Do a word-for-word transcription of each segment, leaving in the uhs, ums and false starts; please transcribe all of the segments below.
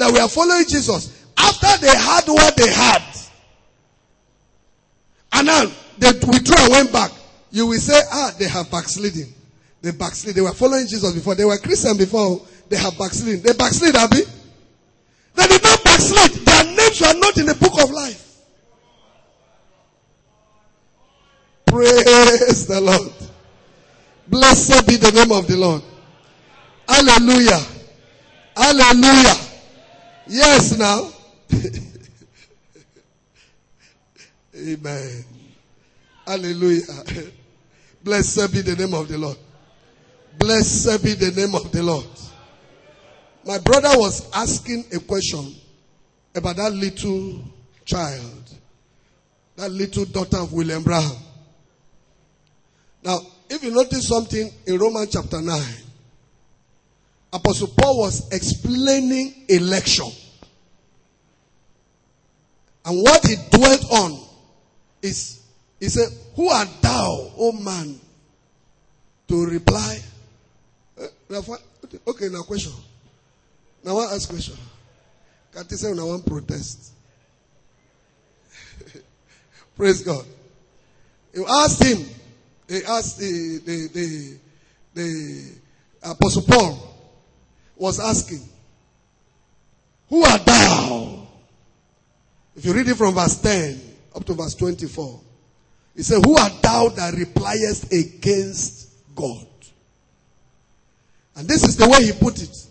that we are following Jesus, after they had what they had, and now they withdrew and went back, you will say, ah, they have backsliding. They backslid. They were following Jesus before. They were Christian before. They have backsliding. They backslid, Abi. They did not backslid. Their names were not in the book of life. Praise the Lord. Blessed be the name of the Lord. Hallelujah. Hallelujah. Yes, now. Amen. Hallelujah. Blessed be the name of the Lord. Blessed be the name of the Lord. My brother was asking a question about that little child, that little daughter of William Branham. Now, if you notice something in Romans chapter nine, Apostle Paul was explaining election. And what he dwelt on is, he said, who art thou, O man, to reply? Uh, okay, now question. Now I ask question. Can't you say when I want protest? Praise God. You asked him, he asked the, the, the, the Apostle Paul was asking, who art thou? If you read it from verse ten up to verse twenty-four, he said, who art thou that repliest against God? And this is the way he put it.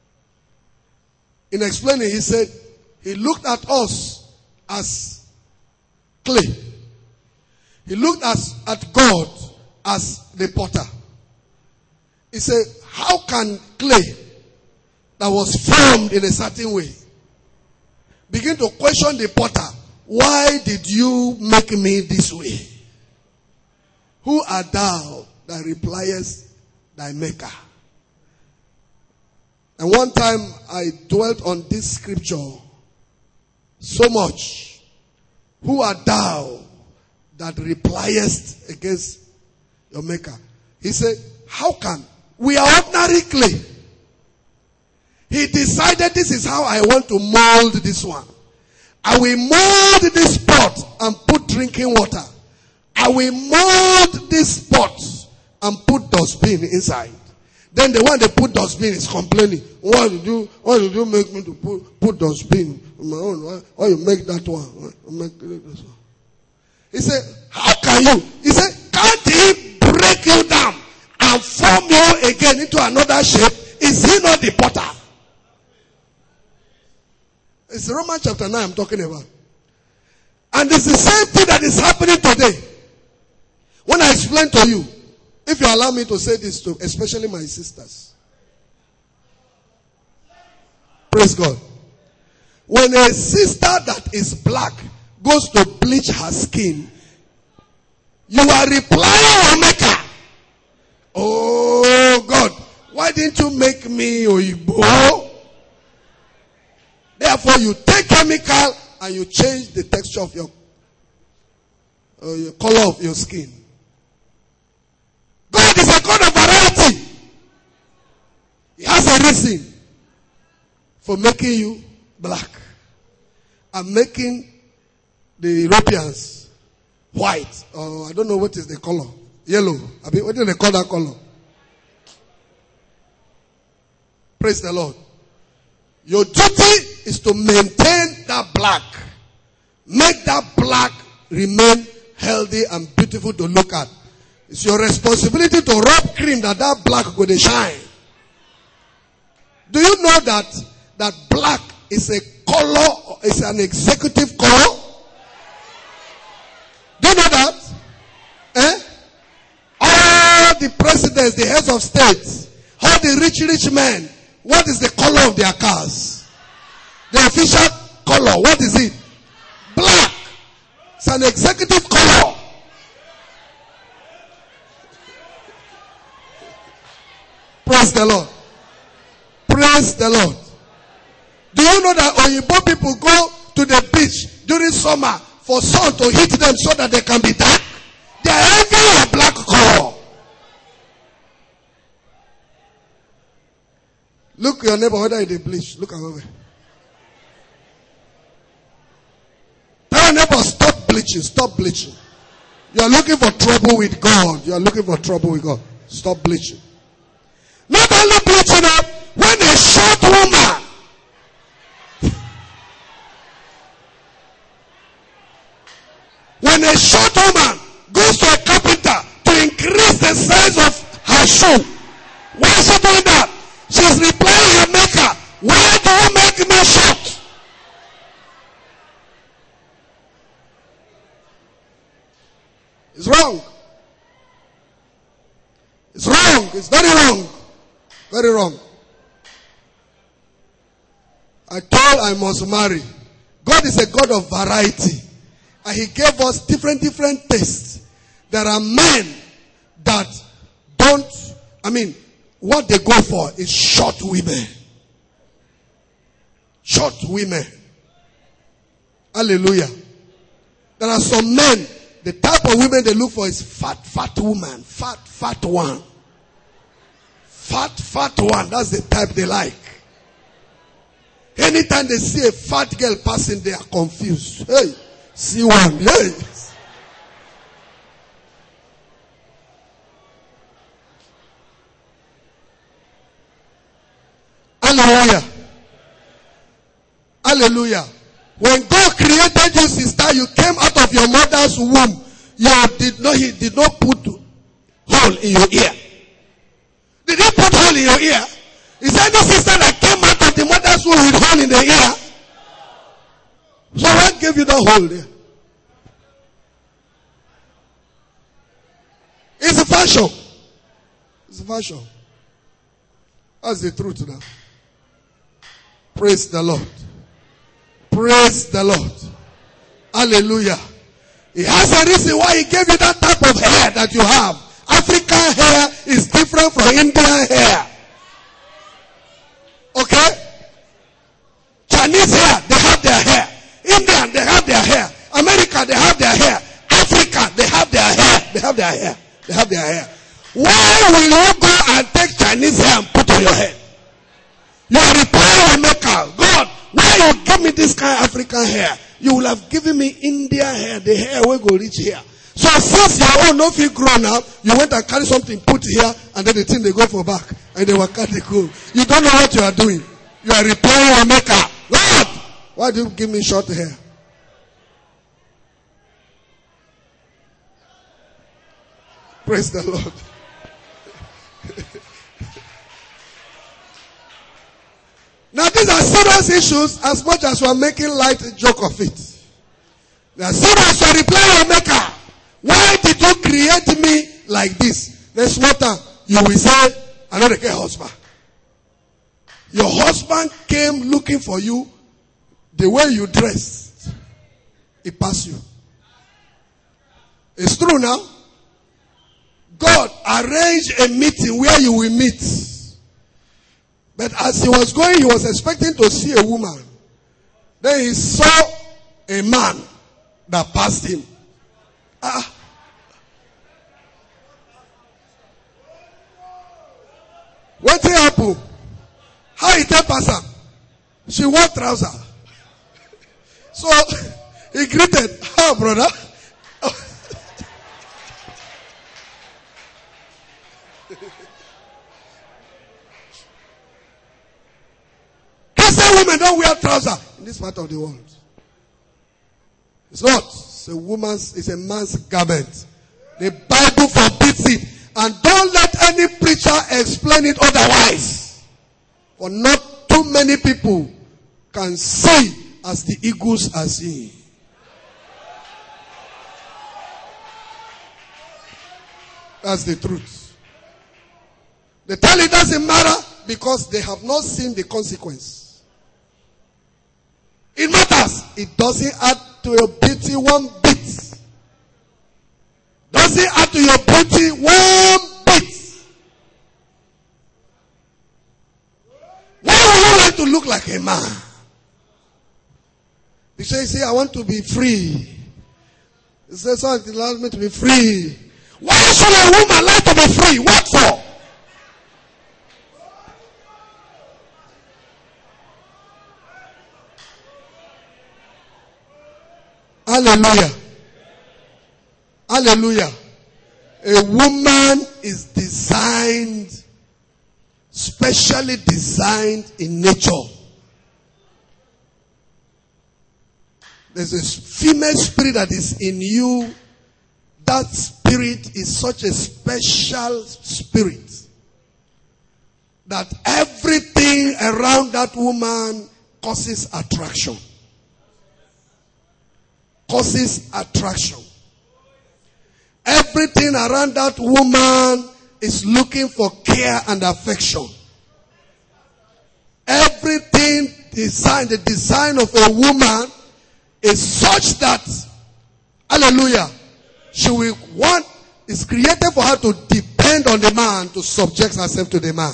In explaining, he said, he looked at us as clay. He looked at, at God as the potter. He said, how can clay that was formed in a certain way begin to question the potter? Why did you make me this way? Who art thou that repliest thy maker? And one time I dwelt on this scripture so much. Who art thou that repliest against your maker? He said, how can? We are ordinary clay. He decided this is how I want to mold this one. I will mold this pot and put drinking water. I will mold this pot and put dustbin inside. Then the one they put dustbin is complaining. Why did you, why did you make me to put, put dustbin in my own? Why, why you make that one? Why make this one? He said, how can you? He said, can't he break you down and form you again into another shape? Is he not the potter? It's Romans chapter nine I'm talking about. And it's the same thing that is happening today. When I explain to you, if you allow me to say this to especially my sisters. Praise God. When a sister that is black goes to bleach her skin, you are replying your maker. Oh God, why didn't you make me Oyibo? Therefore you take chemical and you change the texture of your, uh, your color of your skin. God is a God of variety. He has a reason for making you black and making the Europeans white, or I don't know what is the color, yellow. I mean, what do they call that color? Praise the Lord. Your duty is to maintain that black. Make that black remain healthy and beautiful to look at. It's your responsibility to rub cream that that black go to shine. Do you know that that black is a color, is an executive color? Do you know that? Eh? All the presidents, the heads of states, all the rich, rich men, what is the color of their cars? The official color, what is it? Black. It's an executive color. Praise the Lord. Praise the Lord. Do you know that Oyibo people go to the beach during summer for sun to hit them so that they can be dark? They are having a black color. Look your neighbor whether they bleach. Look at over. bleaching. Stop bleaching. You are looking for trouble with God. You are looking for trouble with God. Stop bleaching. Not only bleaching up, when a short woman when a short woman goes to a carpenter to increase the size of her shoe, why is she doing that? She's replying her maker, why do you make me short? It's wrong. It's wrong. It's very wrong. Very wrong. I told I must marry. God is a God of variety. And He gave us different, different tastes. There are men that don't, I mean, what they go for is short women. Short women. Hallelujah. There are some men, the type of women they look for is fat, fat woman. Fat, fat one. Fat, fat one. That's the type they like. Anytime they see a fat girl passing, they are confused. Hey, see one. Hey. Hallelujah. Hallelujah. When God created you, sister, you came out of your mother's womb. You did not, He did not put hole in your ear. Did He put hole in your ear? Is there any sister that came out of the mother's womb with hole in the ear? So what gave you that hole there? It's a fashion. It's a fashion. That's the truth now. Praise the Lord. Praise the Lord. Hallelujah. He has a reason why He gave you that type of hair that you have. African hair is different from Indian hair. Okay? Chinese hair, they have their hair. Indian, they have their hair. America, they have their hair. Africa, they have their hair. They have their hair. They have their hair. Why will you go and take Chinese hair and put on your head? You are replying your maker. God, why you give me this kind of African hair? You will have given me Indian hair. The hair will go reach here. So since your own no feel grown up, you went and carry something, put here, and then the thing they go for back. And they will cut the go. You don't know what you are doing. You are replying your maker. God, why do you give me short hair? Praise the Lord. Now these are serious issues as much as we are making light joke of it. They are serious. You are replying your maker. Why did you create me like this? Next matter, you will say, I know the care husband. Your husband came looking for you. The way you dressed, it passed you. It's true now. God arranged a meeting where you will meet. But as he was going, he was expecting to see a woman. Then he saw a man that passed him. Ah. What happened? How he tell pass her? She wore trouser. So he greeted her, brother. Christian women don't wear trouser in this part of the world. It's not. It's a woman's, it's a man's garment. The Bible forbids it. And don't let any preacher explain it otherwise. For not too many people can see as the eagles are seeing. That's the truth. They tell it doesn't matter because they have not seen the consequence. It matters. It doesn't add to your beauty one bit. Doesn't add to your beauty one bit. Why would you like to look like a man? He says, say, I want to be free. He says, so it allows me to be free. Why should a woman like to be free? What for? Hallelujah. Hallelujah. A woman is designed, specially designed in nature. There's a female spirit that is in you. That spirit is such a special spirit that everything around that woman causes attraction. Causes attraction. Everything around that woman is looking for care and affection. Everything design, the design of a woman is such that, hallelujah, she will want, is created for her to depend on the man, to subject herself to the man.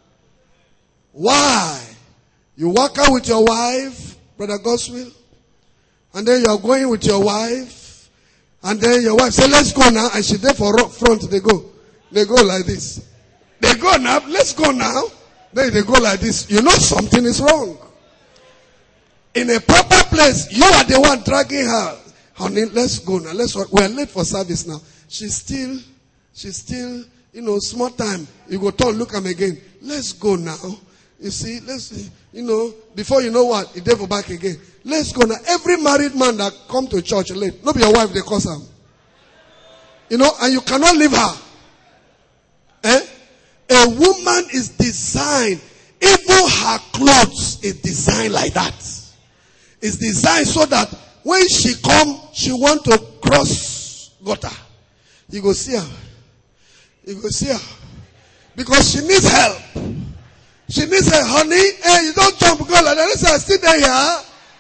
Why? You walk out with your wife, Brother Goswill, and then you are going with your wife, and then your wife say, let's go now, and she there for front, they go. They go like this. They go now, let's go now. Then they go like this. You know something is wrong. In a proper place, you are the one dragging her. Honey, let's go now. Let's work. We're late for service now. She's still, she's still, you know, small time. You go turn, look at me again. Let's go now. You see, let's see, you know, before you know what, he devil back again. Let's go now. Every married man that come to church late, not be your wife, they cause him. You know, and you cannot leave her. Eh? A woman is designed, even her clothes is designed like that. It's designed so that when she come, she want to cross gutter. You go see her. You go see her. Because she needs help. She needs help, honey. Hey, you don't jump, girl. Like that. Listen, sit there here.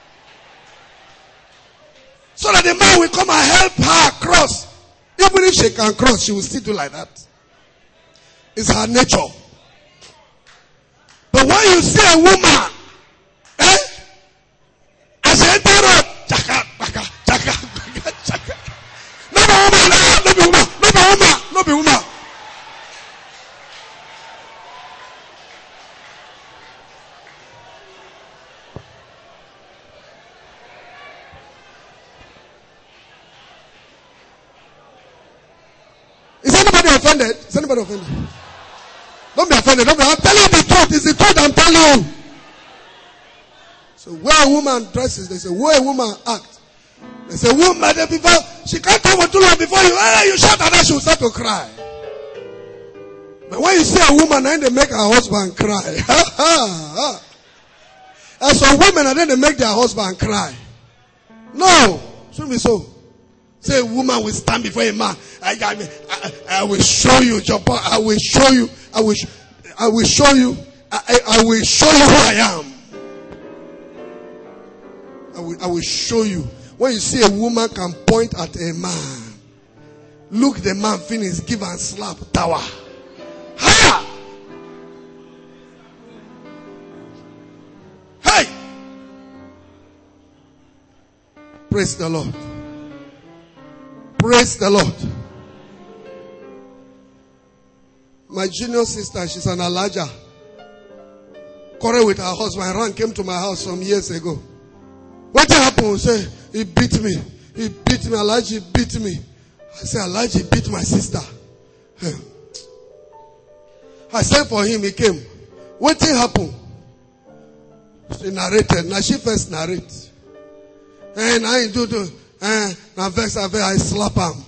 So that the man will come and help her cross. Even if she can cross, she will still do like that. It's her nature. But when you see a woman, eh? As she enter road, chaka, chaka, chaka, chaka. No be woman, no be woman, no be woman, no be woman. Is anybody offended? Is anybody offended? Don't be offended. Don't be. I'm telling you the truth. It's the truth I'm telling you. So where a woman dresses, they say, where a woman acts. They say, woman, before she can't come for too long before you, hey, you shout at her, she will start to cry. But when you see a woman, then they make her husband cry. And some women, and then they make their husband cry. No, shouldn't be so. Say a woman will stand before a man. I, I, I, I will show you, Japan. I will show you. I will. I will show you. I, I will show you who I am. I will. I will show you. When you see a woman can point at a man, look the man finish, give and slap tower. Ha! Hey! Praise the Lord. Praise the Lord. My junior sister, she's an Elijah. Quarrel with her husband. Ran came to my house some years ago. What happened? Say, he beat me. He beat me. Elijah beat me. I said, Elijah beat my sister. I sent for him. He came. What happened? She narrated. Now she first narrate. And I do the. Eh, now vex I I slap him.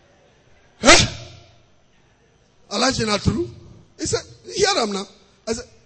Huh? Elijah not true? He said, hear him now. I said,